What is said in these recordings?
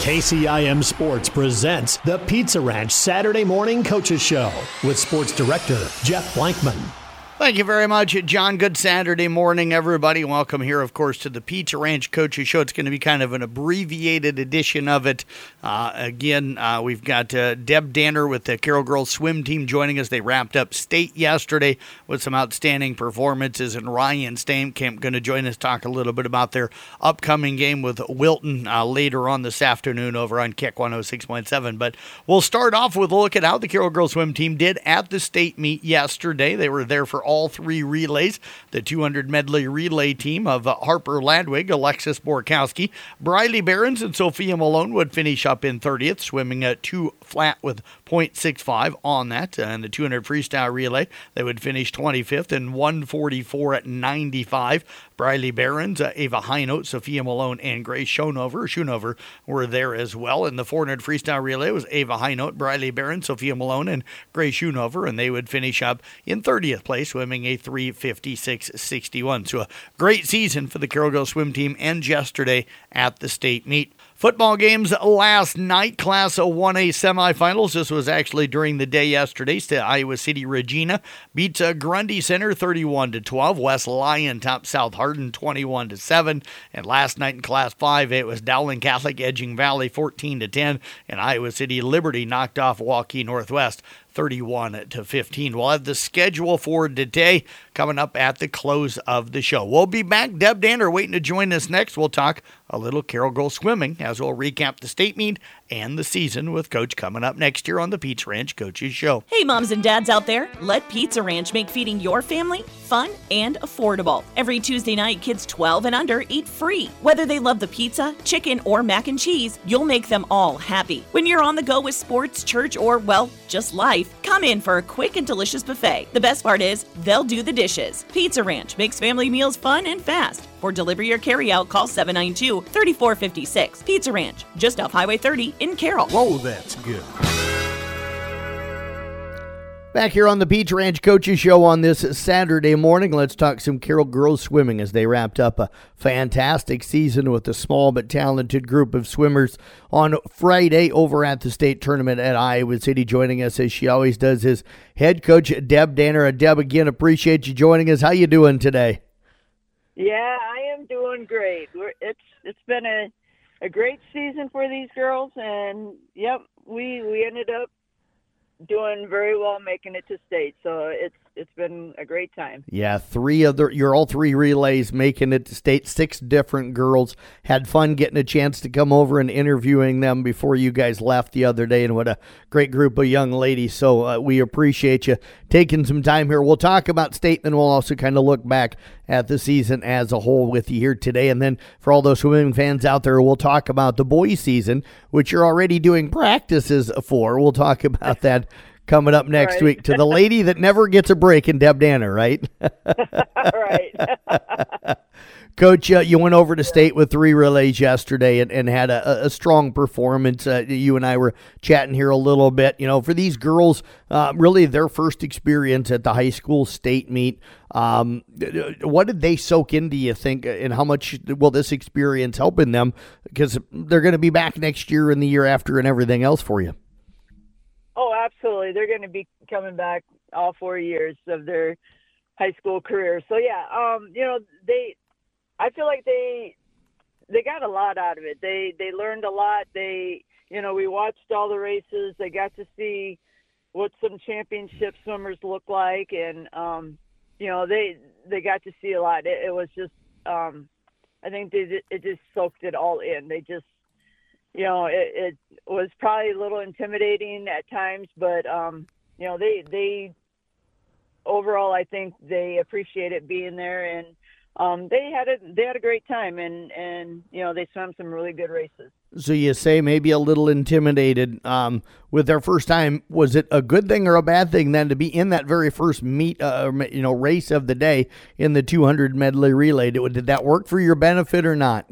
KCIM Sports presents the Pizza Ranch Saturday Morning Coaches Show with Sports Director Jeff Blankman. Thank you very much, John. Good Saturday morning, everybody. Welcome here, of course, to the Pizza Ranch Coaches Show. It's going to be kind of an abbreviated edition of it. We've got Deb Danner with the Carroll Girls Swim Team joining us. They wrapped up state yesterday with some outstanding performances, and Ryan Steenkamp going to join us, talk a little bit about their upcoming game with Wilton later on this afternoon over on Kick 106.7. But we'll start off with a look at how the Carroll Girls Swim Team did at the state meet yesterday. They were there for all three relays. The 200 medley relay team of Harper Ladwig, Alexis Borkowski, Briley Behrens, and Sophia Malone would finish up in 30th, swimming at 2 flat with .65 on that. And the 200 freestyle relay, they would finish 25th and 144 at 95. Briley Behrens, Ava Hinote, Sophia Malone, and Grace Schoonover were there as well. In the 400 freestyle relay was Ava Hinote, Briley Behrens, Sophia Malone, and Grace Schoonover, and they would finish up in 30th place, swimming a 3:56.61. So a great season for the Carroll Girls Swim Team and yesterday at the state meet. Football games last night, Class 1A semifinals. This was actually during the day yesterday. Iowa City Regina beats Grundy Center 31-12. West Lyon topped South Hardin 21-7. And last night in Class 5, it was Dowling Catholic edging Valley 14-10. And Iowa City Liberty knocked off Waukee Northwest 31-15. We'll have the schedule for today coming up at the close of the show. We'll be back. Deb Danner waiting to join us next. We'll talk a little Carroll Girls swimming as we'll recap the state meet and the season with Coach coming up next year on the Pizza Ranch Coaches Show. Hey, moms and dads out there, let Pizza Ranch make feeding your family fun and affordable. Every Tuesday night, kids 12 and under eat free. Whether they love the pizza, chicken, or mac and cheese, you'll make them all happy. When you're on the go with sports, church, or, well, just life, come in for a quick and delicious buffet. The best part is, they'll do the dishes. Pizza Ranch makes family meals fun and fast. For delivery or carryout, call 792-3456. Pizza Ranch, just off Highway 30 in Carroll. Whoa, that's good. Back here on the Pizza Ranch Coaches Show on this Saturday morning, let's talk some Carroll Girls swimming as they wrapped up a fantastic season with a small but talented group of swimmers on Friday over at the state tournament at Iowa City. Joining us, as she always does, is head coach Deb Danner. Deb, again, appreciate you joining us. How you doing today? Yeah, I am doing great. It's been a great season for these girls, and yep, we ended up doing very well, making it to state. So it's been a great time. Yeah, you're all three relays making it to state. 6 different girls. Had fun getting a chance to come over and interviewing them before you guys left the other day, and what a great group of young ladies. So we appreciate you taking some time here. We'll talk about state, and then we'll also kind of look back at the season as a whole with you here today. And then for all those swimming fans out there, we'll talk about the boys season, which you're already doing practices for. We'll talk about that coming up next week to the lady that never gets a break in Deb Danner, right? Right. Coach, you went over to state with 3 relays yesterday and had a strong performance. You and I were chatting here a little bit. You know, for these girls, really their first experience at the high school state meet, what did they soak into, you think, and how much will this experience help in them? Because they're going to be back next year and the year after and everything else for you. Oh, absolutely. They're going to be coming back all 4 years of their high school career. So, yeah, I feel like they got a lot out of it. They learned a lot. We watched all the races. They got to see what some championship swimmers look like. And, they got to see a lot. It was just, I think it just soaked it all in. They just, it was probably a little intimidating at times, but, they overall, I think they appreciated being there, and they had a great time, and they swam some really good races. So you say maybe a little intimidated with their first time. Was it a good thing or a bad thing then to be in that very first meet, race of the day in the 200 medley relay? Did that work for your benefit or not?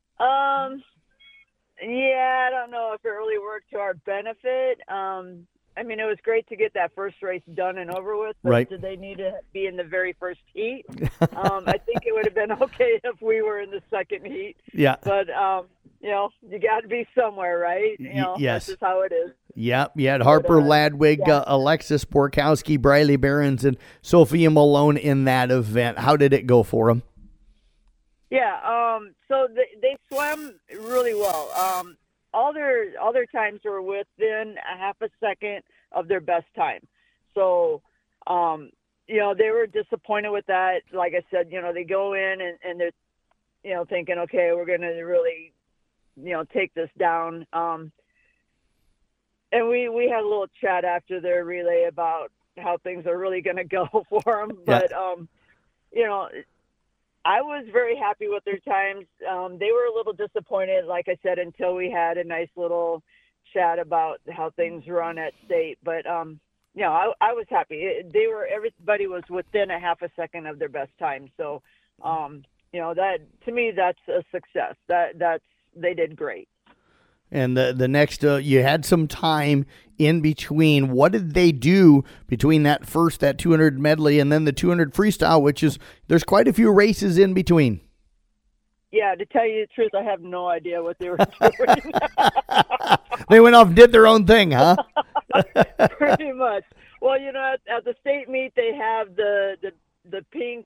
Yeah, I don't know if it really worked to our benefit. I mean, it was great to get that first race done and over with. But Right. did they need to be in the very first heat? I think it would have been okay if we were in the second heat. Yeah. But, you know, you got to be somewhere, right? You know, yes. That's just how it is. Yep, you had Harper Ladwig, Alexis Borkowski, Briley Behrens, and Sophia Malone in that event. How did it go for them? Yeah, so they swam really well. All their times were within a half a second of their best time. So, you know, they were disappointed with that. Like I said, you know, they go in and they're, you know, thinking, okay, we're going to really, you know, take this down. And we had a little chat after their relay about how things are really going to go for them. But, you know, I was very happy with their times. They were a little disappointed, like I said, until we had a nice little chat about how things run at state. But, you know, I was happy. Everybody was within a half a second of their best time. So, you know, that to me, that's a success. They did great. And the next, you had some time in between. What did they do between that 200 medley and then the 200 freestyle, which is, there's quite a few races in between? Yeah, to tell you the truth, I have no idea what they were doing. They went off and did their own thing, huh? Pretty much. Well, you know, at the state meet, they have the pink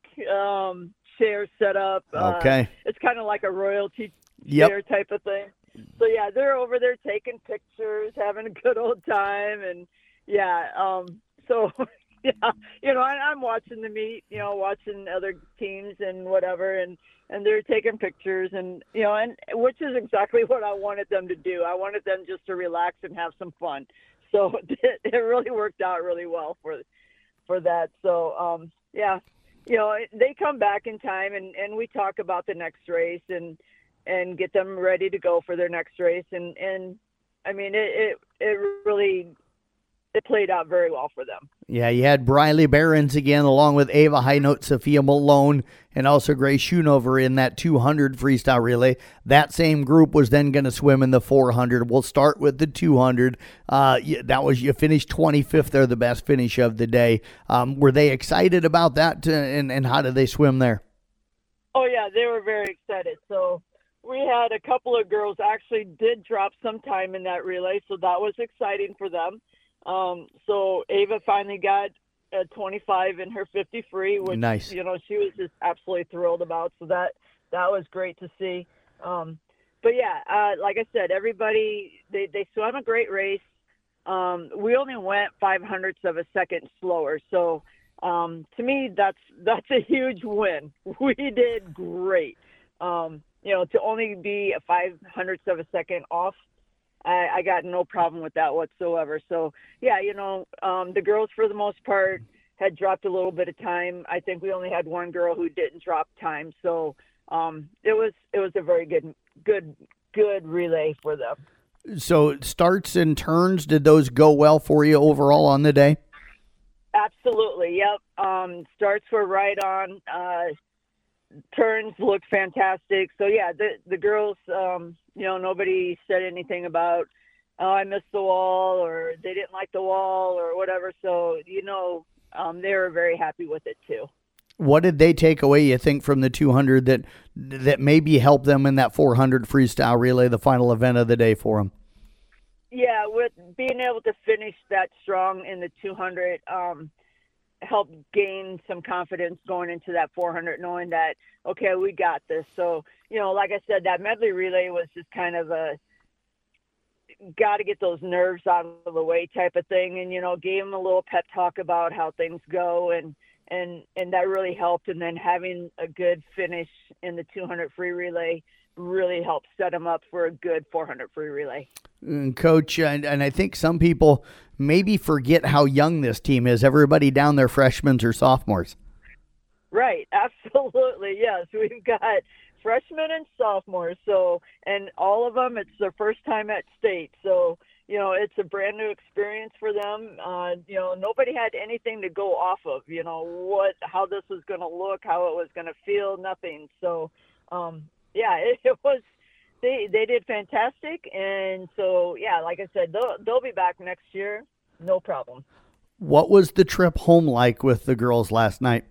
chair set up. Okay. It's kind of like a royalty Yep. chair type of thing. So, yeah, they're over there taking pictures, having a good old time. And, yeah, so, yeah, you know, I'm watching the meet, you know, watching other teams and whatever, and they're taking pictures and, you know, and which is exactly what I wanted them to do. I wanted them just to relax and have some fun. So it really worked out really well for that. So, yeah, you know, they come back in time and we talk about the next race and get them ready to go for their next race. And I mean, it really played out very well for them. Yeah, you had Briley Behrens again, along with Ava Highnote, Sophia Malone, and also Grace Schoonover in that 200 freestyle relay. That same group was then going to swim in the 400. We'll start with the 200. You finished 25th there, the best finish of the day. Were they excited about that, and how did they swim there? Oh, yeah, they were very excited. So we had a couple of girls actually did drop some time in that relay, so that was exciting for them. So Ava finally got a 25 in her 50 free, which, nice. You know, she was just absolutely thrilled about. So that was great to see. But yeah, like I said, everybody, they swam a great race. We only went 0.05 of a second slower. So, to me, that's a huge win. We did great. You know, to only be a 0.05 of a second off, I got no problem with that whatsoever. So, yeah, you know, the girls, for the most part, had dropped a little bit of time. I think we only had one girl who didn't drop time. So it was a very good relay for them. So starts and turns, did those go well for you overall on the day? Absolutely, yep. Starts were right on. Turns looked fantastic. So, yeah, the girls, you know, nobody said anything about, oh, I missed the wall or they didn't like the wall or whatever. So, you know, they were very happy with it too. What did they take away, you think, from the 200 that maybe helped them in that 400 freestyle relay, the final event of the day for them? Yeah, with being able to finish that strong in the 200, helped gain some confidence going into that 400, knowing that, okay, we got this. So, you know, like I said, that medley relay was just kind of a got to get those nerves out of the way type of thing. And, you know, gave them a little pep talk about how things go. And that really helped. And then having a good finish in the 200 free relay really helped set them up for a good 400 free relay. Coach, and I think some people maybe forget how young this team is. Everybody down there, freshmen or sophomores. Right, absolutely, yes. We've got freshmen and sophomores, so, and all of them, it's their first time at state. So, you know, it's a brand new experience for them. You know, nobody had anything to go off of, you know, how this was going to look, how it was going to feel, nothing. So, yeah, it was, they did fantastic. And so, yeah, like I said, they'll be back next year. no problem. What was the trip home like with the girls last night?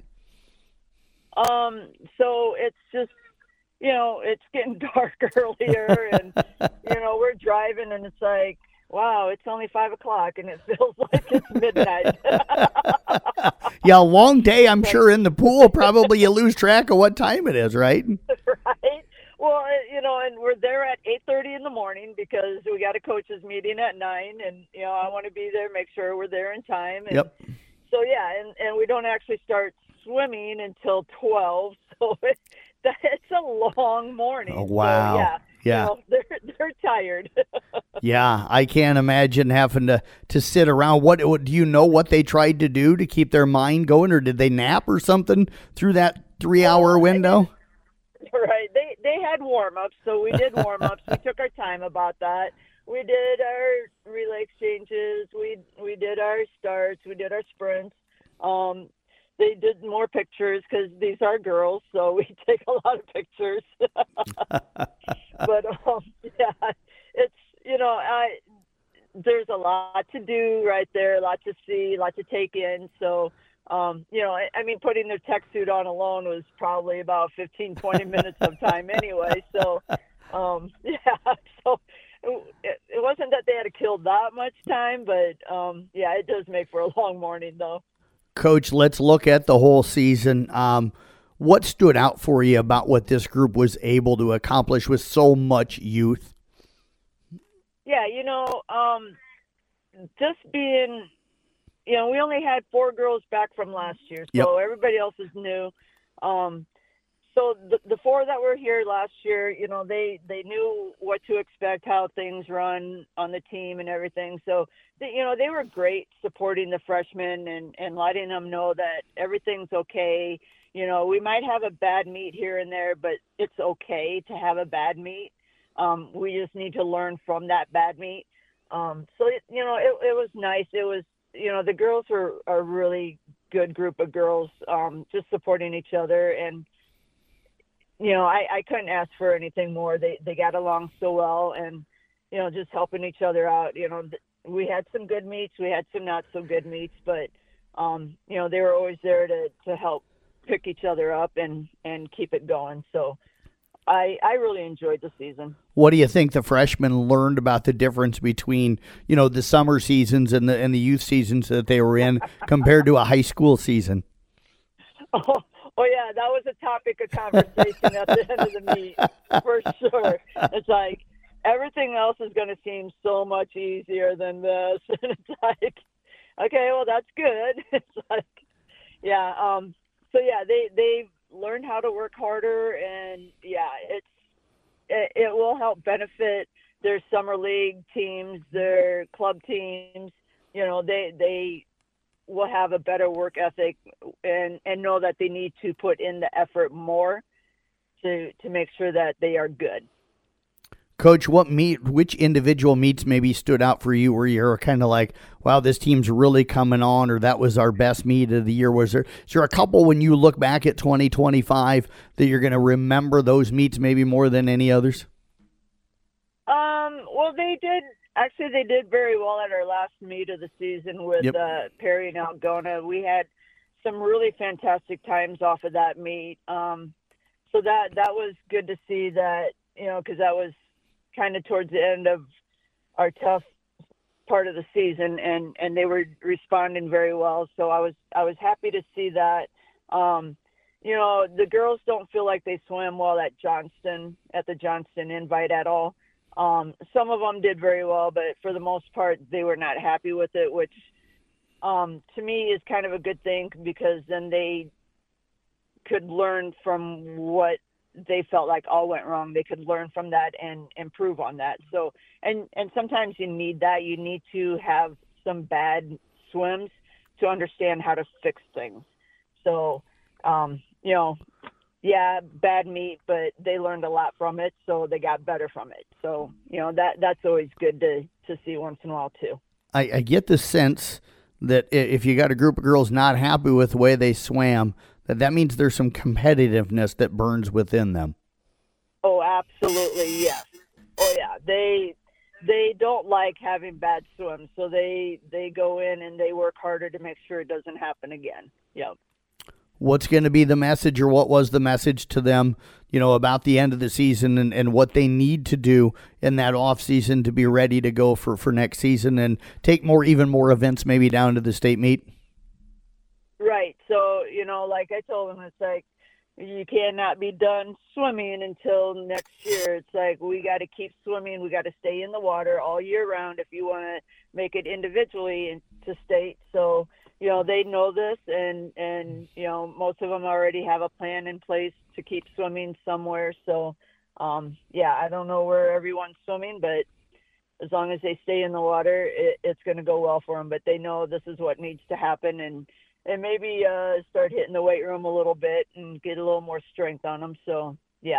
So it's just, it's getting dark earlier, and, we're driving, and it's like, wow, it's only 5:00, and it feels like it's midnight. Yeah, a long day, I'm sure, in the pool. Probably you lose track of what time it is, right? Right. Well, and we're there at 8:30 in the morning because we got a coaches meeting at 9, and I want to be there, make sure we're there in time. And Yep. So yeah, and we don't actually start swimming until 12, so it's a long morning. Oh, wow. So, yeah. They're tired. Yeah, I can't imagine having to sit around. What do you know what they tried to do to keep their mind going, or did they nap or something through that 3-hour window? Right. They had warm-ups, so we did warm-ups. We took our time about that. We did our relay exchanges. We did our starts. We did our sprints. They did more pictures because these are girls, so we take a lot of pictures. But yeah, it's there's a lot to do right there, a lot to see, a lot to take in. So putting their tech suit on alone was probably about 15, 20 minutes of time anyway. So so it wasn't that they had to kill that much time, but it does make for a long morning though. Coach, let's look at the whole season. What stood out for you about what this group was able to accomplish with so much youth? Yeah, just being, we only had 4 girls back from last year, so Yep. everybody else is new. So the 4 that were here last year, they knew what to expect, how things run on the team and everything. So, they were great supporting the freshmen and letting them know that everything's okay. We might have a bad meet here and there, but it's okay to have a bad meet. We just need to learn from that bad meet. So, it was nice. It was, the girls were a really good group of girls, just supporting each other. And, I couldn't ask for anything more. They got along so well, and, just helping each other out. We had some good meets. We had some not so good meets, but, they were always there to help pick each other up and keep it going. So I really enjoyed the season. What do you think the freshmen learned about the difference between, the summer seasons and the youth seasons that they were in compared to a high school season? Oh yeah, that was a topic of conversation at the end of the meet, for sure. It's like everything else is going to seem so much easier than this, and it's like, okay, well that's good. It's like, yeah. So yeah, they learned how to work harder, and yeah, it will help benefit their summer league teams, their club teams. They will have a better work ethic and know that they need to put in the effort more to make sure that they are good. Coach, which individual meets maybe stood out for you where you're kind of like, wow, this team's really coming on, or that was our best meet of the year? Is there a couple when you look back at 2025 that you're going to remember those meets maybe more than any others? Well, they did very well at our last meet of the season with Perry and Algona. We had some really fantastic times off of that meet. So that was good to see that, because that was kind of towards the end of our tough part of the season, and they were responding very well. So I was happy to see that. The girls don't feel like they swam well at the Johnston Invite at all. Some of them did very well, but for the most part, they were not happy with it, which to me is kind of a good thing, because then they could learn from what they felt like all went wrong. They could learn from that and improve on that. So, and sometimes you need that. You need to have some bad swims to understand how to fix things. So, bad meet, but they learned a lot from it, so they got better from it. So, that's always good to see once in a while too. I get the sense that if you got a group of girls not happy with the way they swam, that means there's some competitiveness that burns within them. Oh, absolutely, yes. Oh, yeah. they don't like having bad swims, so they go in and they work harder to make sure it doesn't happen again. Yep. What's going to be the message, or what was the message to them, about the end of the season and what they need to do in that off season to be ready to go for next season and take even more events maybe down to the state meet? Right. So, like I told them, it's like, you cannot be done swimming until next year. It's like, we got to keep swimming. We got to stay in the water all year round if you want to make it individually into state. So, they know this, and most of them already have a plan in place to keep swimming somewhere. So, I don't know where everyone's swimming, but as long as they stay in the water, it's going to go well for them. But they know this is what needs to happen, and maybe start hitting the weight room a little bit and get a little more strength on them. So,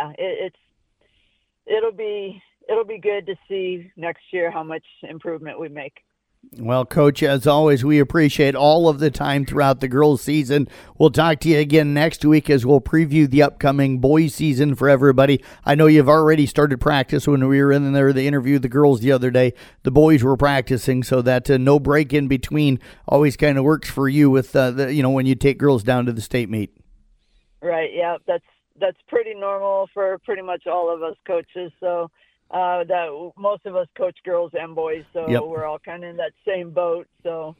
it'll be good to see next year how much improvement we make. Well, Coach, as always, we appreciate all of the time throughout the girls' season. We'll talk to you again next week as we'll preview the upcoming boys' season for everybody. I know you've already started practice. When we were in there, they interviewed the girls the other day. The boys were practicing, so that no break in between always kind of works for you with when you take girls down to the state meet. Right. Yeah, that's pretty normal for pretty much all of us coaches. So. That most of us coach girls and boys, so yep. We're all kind of in that same boat. So,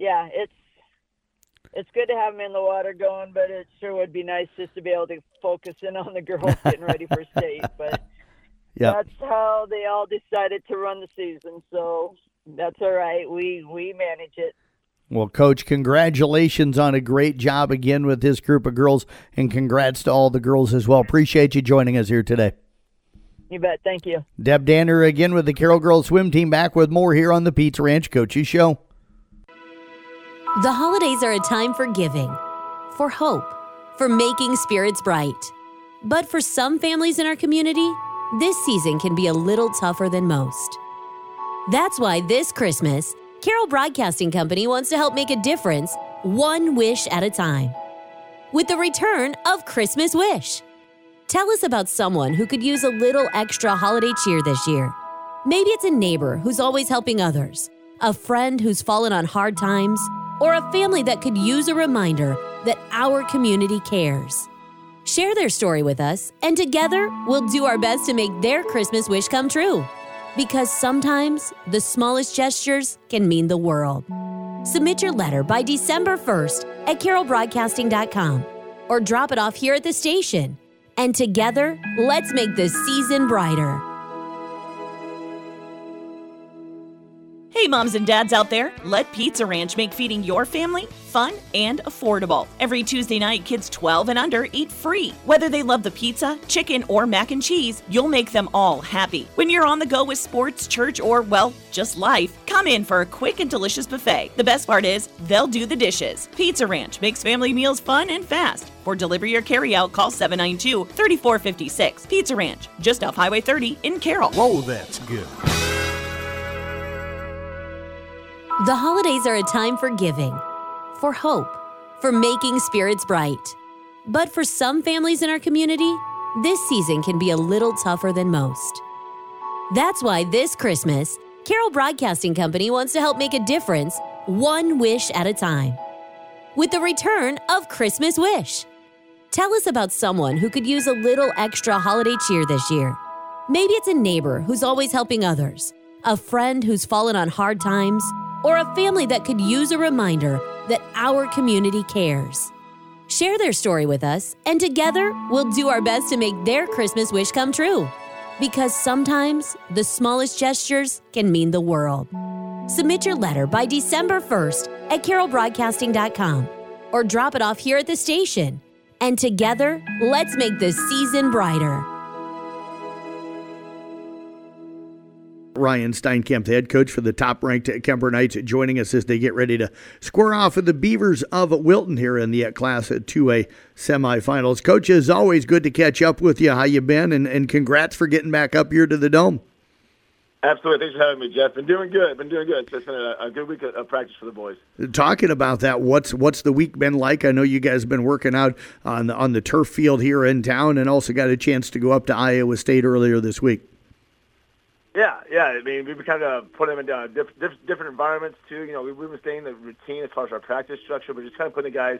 it's good to have them in the water going, but it sure would be nice just to be able to focus in on the girls getting ready for state. But That's how they all decided to run the season, so that's all right. We manage it. Well, Coach, congratulations on a great job again with this group of girls, and congrats to all the girls as well. Appreciate you joining us here today. You bet. Thank you. Deb Danner again with the Carroll Girls Swim Team, back with more here on the Pizza Ranch Coaches Show. The holidays are a time for giving, for hope, for making spirits bright. But for some families in our community, this season can be a little tougher than most. That's why this Christmas, Carroll Broadcasting Company wants to help make a difference one wish at a time. With the return of Christmas Wish. Tell us about someone who could use a little extra holiday cheer this year. Maybe it's a neighbor who's always helping others, a friend who's fallen on hard times, or a family that could use a reminder that our community cares. Share their story with us, and together we'll do our best to make their Christmas wish come true. Because sometimes the smallest gestures can mean the world. Submit your letter by December 1st at carrollbroadcasting.com or drop it off here at the station. And together, let's make this season brighter. Hey, moms and dads out there, let Pizza Ranch make feeding your family fun and affordable. Every Tuesday night, kids 12 and under eat free. Whether they love the pizza, chicken, or mac and cheese, you'll make them all happy. When you're on the go with sports, church, or, just life, come in for a quick and delicious buffet. The best part is, they'll do the dishes. Pizza Ranch makes family meals fun and fast. For delivery or carryout, call 792-3456. Pizza Ranch, just off Highway 30 in Carroll. Whoa, that's good. The holidays are a time for giving, for hope, for making spirits bright. But for some families in our community, this season can be a little tougher than most. That's why this Christmas, Carroll Broadcasting Company wants to help make a difference one wish at a time. With the return of Christmas Wish. Tell us about someone who could use a little extra holiday cheer this year. Maybe it's a neighbor who's always helping others, a friend who's fallen on hard times, or a family that could use a reminder that our community cares. Share their story with us, and together we'll do our best to make their Christmas wish come true. Because sometimes the smallest gestures can mean the world. Submit your letter by December 1st at carrollbroadcasting.com or drop it off here at the station. And together, let's make this season brighter. Ryan Steinkamp, the head coach for the top-ranked Kemper Knights, joining us as they get ready to square off with the Beavers of Wilton here in the Class 2A semifinals. Coach, it's always good to catch up with you. How you been? And congrats for getting back up here to the Dome. Absolutely. Thanks for having me, Jeff. Been doing good. It's been a good week of practice for the boys. Talking about that, what's the week been like? I know you guys have been working out on the turf field here in town and also got a chance to go up to Iowa State earlier this week. Yeah. I mean, we've kind of put them in different environments too. You know, we've been staying the routine as far as our practice structure, but just kind of putting the guys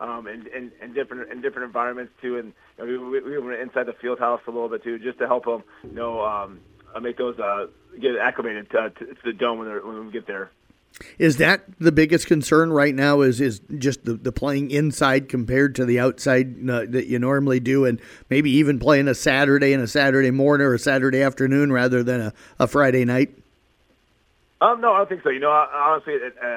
in different environments too. And you know, we were inside the field house a little bit too, just to help them, you know, make those get acclimated to the dome when we get there. Is that the biggest concern right now? Is just the playing inside compared to the outside that you normally do, and maybe even playing a Saturday and a Saturday morning or a Saturday afternoon rather than a Friday night? No, I don't think so. You know, honestly,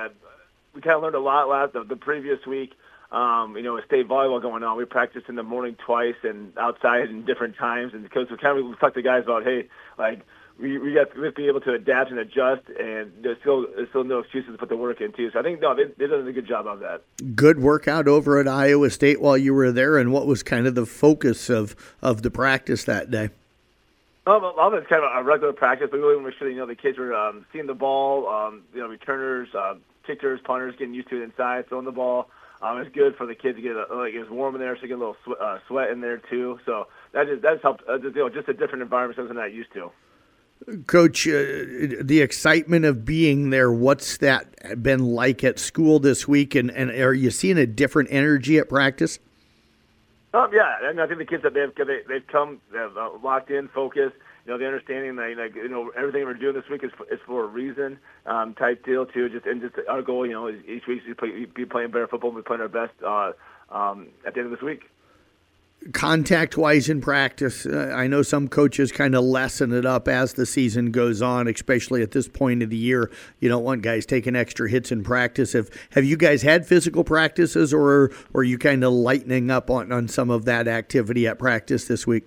we kind of learned a lot the previous week. You know, with state volleyball going on, we practiced in the morning twice and outside in different times, and because we talked to guys about, hey, like. We have to be able to adapt and adjust, and there's still no excuses to put the work in, too. So I think, they've done a good job of that. Good workout over at Iowa State while you were there, and what was kind of the focus of the practice that day? A lot of it's kind of a regular practice, but we really want to make sure that, you know, the kids were seeing the ball, you know, returners, kickers, punters, getting used to it inside, throwing the ball. It's good for the kids to get it was warm in there, so get a little sweat in there, too. So that's helped, you know, just a different environment, something I'm not used to. Coach, the excitement of being there, what's that been like at school this week, and are you seeing a different energy at practice? Yeah, and I think the kids that they've come, they've locked in, focused. You know, the understanding that, you know, everything we're doing this week is for a reason, type deal too. Just our goal, you know, is each week to be playing better football, and be playing our best at the end of this week. Contact-wise in practice, I know some coaches kind of lessen it up as the season goes on, especially at this point of the year. You don't want guys taking extra hits in practice. Have you guys had physical practices, or are you kind of lightening up on some of that activity at practice this week?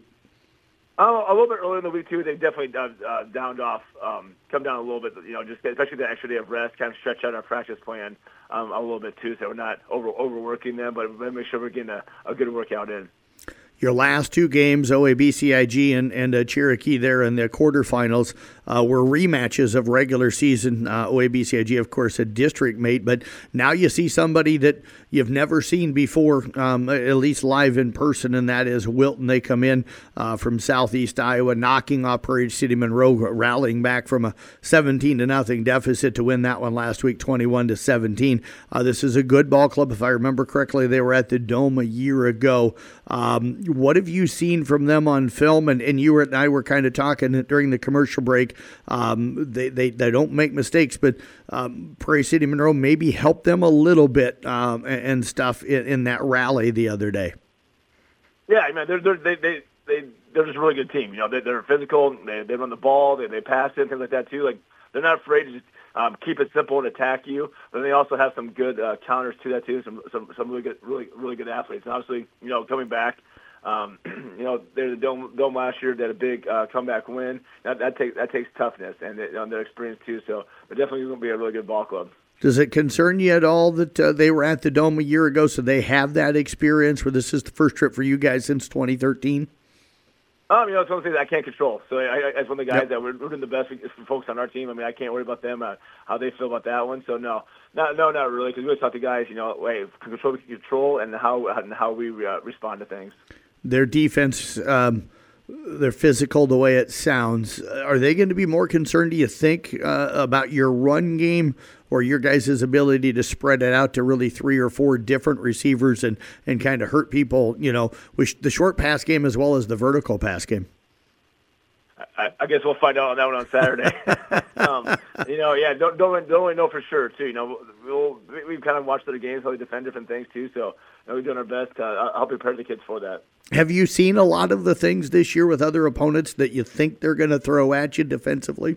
A little bit earlier in the week, too. They definitely downed off, come down a little bit, you know, just especially the extra day of rest, kind of stretch out our practice plan a little bit, too, so we're not overworking them, but make sure we're getting a good workout in. Your last two games, OABCIG and Cherokee there in the quarterfinals, were rematches of regular season. OABCIG, of course, a district mate, but now you see somebody that you've never seen before, at least live in person, and that is Wilton. They come in from southeast Iowa, knocking off Prairie City Monroe, rallying back from a 17-0 deficit to win that one last week, 21-17. This is a good ball club. If I remember correctly, they were at the Dome a year ago. What have you seen from them on film? And you and I were kind of talking during the commercial break. They don't make mistakes, but Prairie City Monroe maybe helped them a little bit and stuff in that rally the other day. Yeah, I mean, they're just a really good team. You know, they're physical. They run the ball. They pass it, things like that too. Like, they're not afraid to just keep it simple and attack you. But they also have some good counters to that too. Some really good athletes. And obviously, you know, coming back. You know, they're the Dome last year. They had a big comeback win. That takes toughness and their experience too. So they're definitely going to be a really good ball club. Does it concern you at all that they were at the Dome a year ago, so they have that experience where this is the first trip for you guys since 2013? You know, it's one of the things I can't control. So as one of the guys that we're doing the best for folks on our team, I mean, I can't worry about them, how they feel about that one. So no, not really, because we always talk to guys, you know, control we can control and how we respond to things. Their defense, they're physical the way it sounds. Are they going to be more concerned, do you think, about your run game or your guys' ability to spread it out to really 3 or 4 different receivers and kind of hurt people, you know, with the short pass game as well as the vertical pass game? I guess we'll find out on that one on Saturday. You know, yeah, don't really know for sure, too. You know, we've kind of watched the games, how they defend different things, too, so you know, we're doing our best to help prepare the kids for that. Have you seen a lot of the things this year with other opponents that you think they're going to throw at you defensively?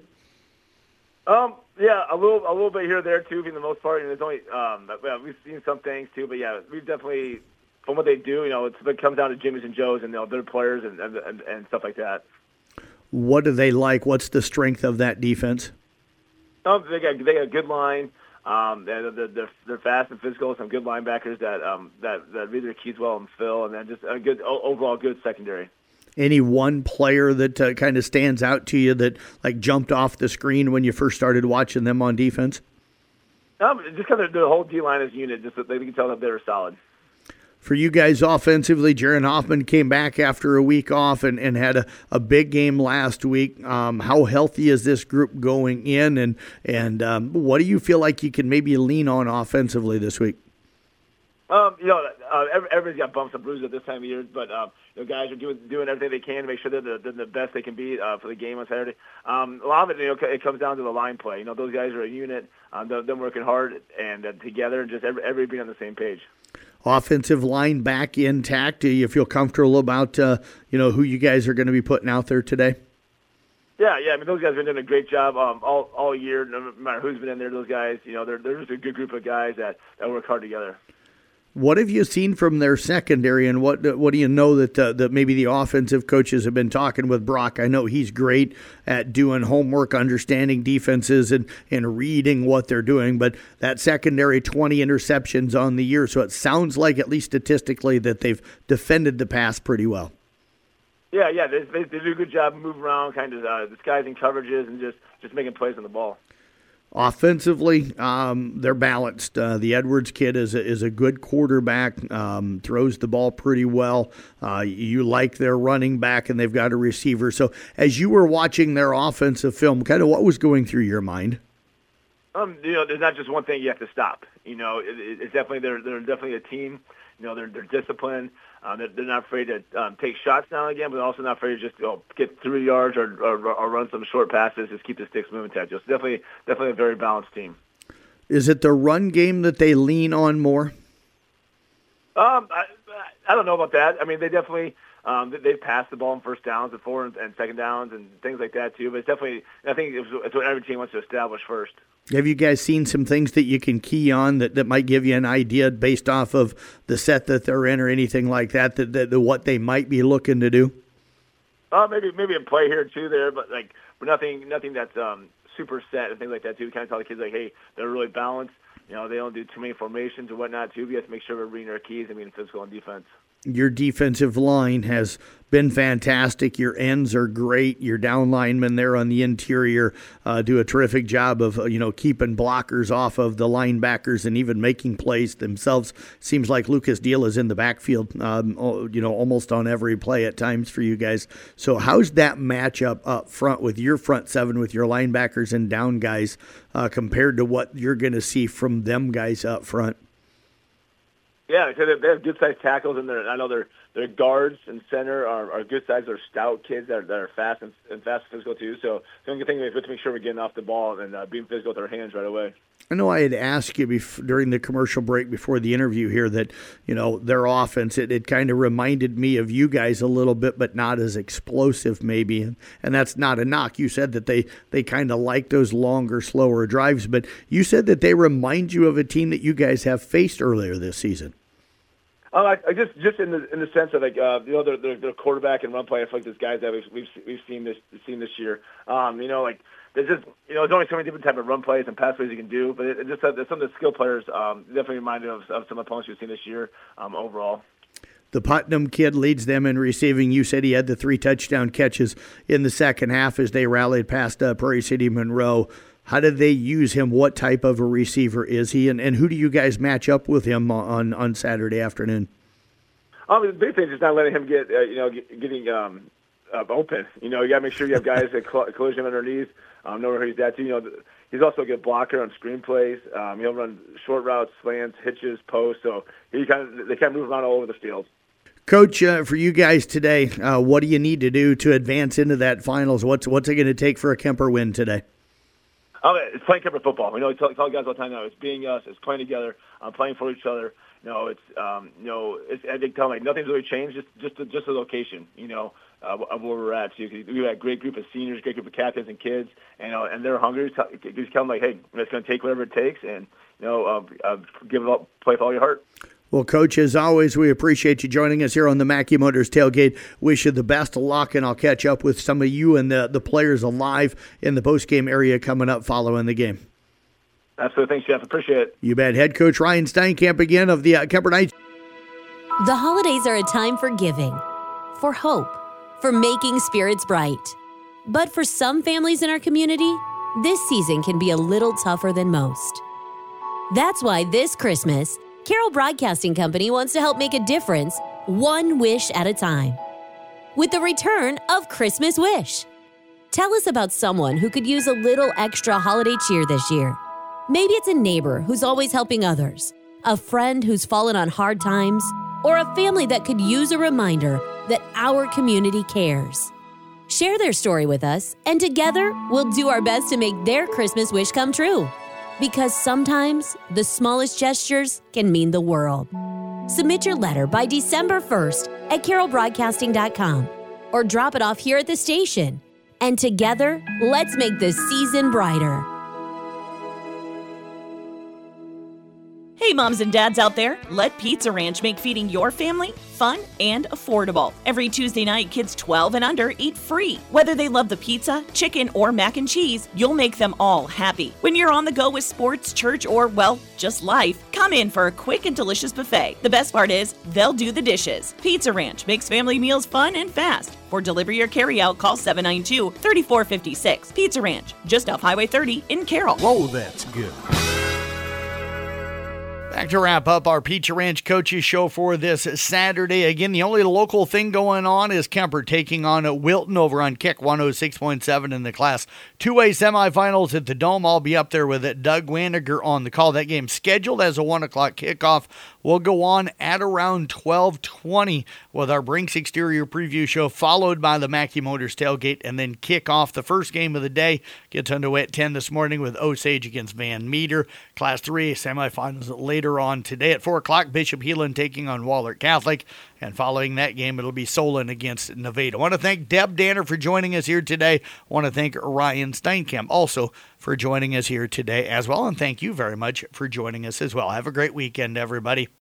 Yeah, a little bit here or there, too, for the most part. And there's only we've seen some things, too, but, yeah, we've definitely, from what they do, you know, it comes down to Jimmy's and Joe's and, you know, their players and stuff like that. What do they like? What's the strength of that defense? They got a good line. They're fast and physical. Some good linebackers that read their keys well and Phil, and then just a good overall good secondary. Any one player that kind of stands out to you that like jumped off the screen when you first started watching them on defense? Just kind of the whole D line as a unit. Just that they can tell that they're solid. For you guys offensively, Jaron Hoffman came back after a week off and had a big game last week. How healthy is this group going in, and what do you feel like you can maybe lean on offensively this week? Everybody's got bumps and bruises at this time of year, but guys are doing everything they can to make sure they're the best they can be for the game on Saturday. A lot of it, it comes down to the line play. Those guys are a unit. Them working hard and together, and just everybody being on the same page. Offensive line back intact. Do you feel comfortable about who you guys are going to be putting out there today? Yeah. I mean, those guys have been doing a great job all year. No matter who's been in there, those guys, they're just a good group of guys that work hard together. What have you seen from their secondary, and what do you know that maybe the offensive coaches have been talking with Brock? I know he's great at doing homework, understanding defenses, and reading what they're doing, but that secondary, 20 interceptions on the year, so it sounds like, at least statistically, that they've defended the pass pretty well. Yeah, they do a good job moving around, kind of disguising coverages and just making plays on the ball. Offensively, they're balanced. The Edwards kid is a good quarterback, throws the ball pretty well. You like their running back, and they've got a receiver. So as you were watching their offensive film, kind of what was going through your mind? There's not just one thing you have to stop. It's definitely they're definitely a team. They're disciplined. They're not afraid to take shots now and again, but also not afraid to just get 3 yards or run some short passes, just keep the sticks moving. It's definitely a very balanced team. Is it the run game that they lean on more? I don't know about that. I mean, they definitely they've passed the ball on first downs before and second downs and things like that too. But it's definitely, I think it's what every team wants to establish first. Have you guys seen some things that you can key on that might give you an idea based off of the set that they're in or anything like that, that what they might be looking to do? Maybe a play here or two there, but nothing that's super set and things like that too. We kind of tell the kids hey, they're really balanced. They don't do too many formations or whatnot too. We have to make sure we're reading our keys and being physical on defense. Your defensive line has been fantastic. Your ends are great. Your down linemen there on the interior do a terrific job of keeping blockers off of the linebackers and even making plays themselves. Seems like Lucas Deal is in the backfield, almost on every play at times for you guys. So how's that matchup up front with your front seven, with your linebackers and down guys, compared to what you're going to see from them guys up front? Yeah, they have good-sized tackles, and I know their guards and center are good-sized. They're stout kids that are fast and physical too. So the only thing is to make sure we're getting off the ball and being physical with our hands right away. I know I had asked you during the commercial break before the interview here that, their offense, it kind of reminded me of you guys a little bit, but not as explosive maybe. And that's not a knock. You said that they kind of like those longer, slower drives, but you said that they remind you of a team that you guys have faced earlier this season. I just in the sense of their quarterback and run play. I feel like these guys that we've seen this year. There's just there's only so many different type of run plays and pass plays you can do, but it just some of the skill players definitely reminded of some opponents we've seen this year overall. The Putnam kid leads them in receiving. You said he had the 3 touchdown catches in the second half as they rallied past Prairie City Monroe. How did they use him? What type of a receiver is he? And who do you guys match up with him on Saturday afternoon? The big thing is just not letting him get getting open. You got to make sure you have guys that close him underneath, know where he's at. He's also a good blocker on screenplays. He'll run short routes, slants, hitches, posts. So they kind of move around all over the field. Coach, for you guys today, what do you need to do to advance into that finals? What's it going to take for a Kemper win today? It's playing Kemper football. We tell guys all the time now. It's being us. It's playing together. Playing for each other. I think tell them nothing's really changed. Just the location. Of where we're at. So we have a great group of seniors, great group of captains and kids, and they're hungry. Just tell them hey, it's going to take whatever it takes, and give it up, play with all your heart. Well, Coach, as always, we appreciate you joining us here on the Mackey Motors Tailgate. Wish you the best of luck, and I'll catch up with some of you and the players alive in the postgame area coming up following the game. Absolutely. Thanks, Jeff. Appreciate it. You bet. Head Coach Ryan Steinkamp again of the Kemper Knights. The holidays are a time for giving, for hope, for making spirits bright. But for some families in our community, this season can be a little tougher than most. That's why this Christmas, Carroll Broadcasting Company wants to help make a difference, one wish at a time. With the return of Christmas Wish. Tell us about someone who could use a little extra holiday cheer this year. Maybe it's a neighbor who's always helping others, a friend who's fallen on hard times, or a family that could use a reminder that our community cares. Share their story with us, and together we'll do our best to make their Christmas wish come true. Because sometimes the smallest gestures can mean the world. Submit your letter by December 1st at carrollbroadcasting.com or drop it off here at the station. And together, let's make this season brighter. Hey, moms and dads out there, let Pizza Ranch make feeding your family fun and affordable. Every Tuesday night, kids 12 and under eat free. Whether they love the pizza, chicken, or mac and cheese, you'll make them all happy. When you're on the go with sports, church, or, well, just life, come in for a quick and delicious buffet. The best part is, they'll do the dishes. Pizza Ranch makes family meals fun and fast. For delivery or carryout, call 792-3456. Pizza Ranch, just off Highway 30 in Carroll. Whoa, that's good. Back to wrap up our Pizza Ranch Coaches Show for this Saturday. Again, the only local thing going on is Kemper taking on Wilton over on Kick 106.7 in the Class 2A semifinals at the Dome. I'll be up there with Doug Waniger on the call. That game scheduled as a 1 o'clock kickoff. We'll go on at around 12:20 with our Brinks Exterior preview show, followed by the Mackey Motors tailgate, and then kick off the first game of the day. Gets underway at 10 this morning with Osage against Van Meter. Class 3A semifinals later on today at 4 o'clock. Bishop Heelan taking on Wahlert Catholic. And following that game, it'll be Solon against Nevada. I want to thank Deb Danner for joining us here today. I want to thank Ryan Steinkamp also for joining us here today as well. And thank you very much for joining us as well. Have a great weekend, everybody.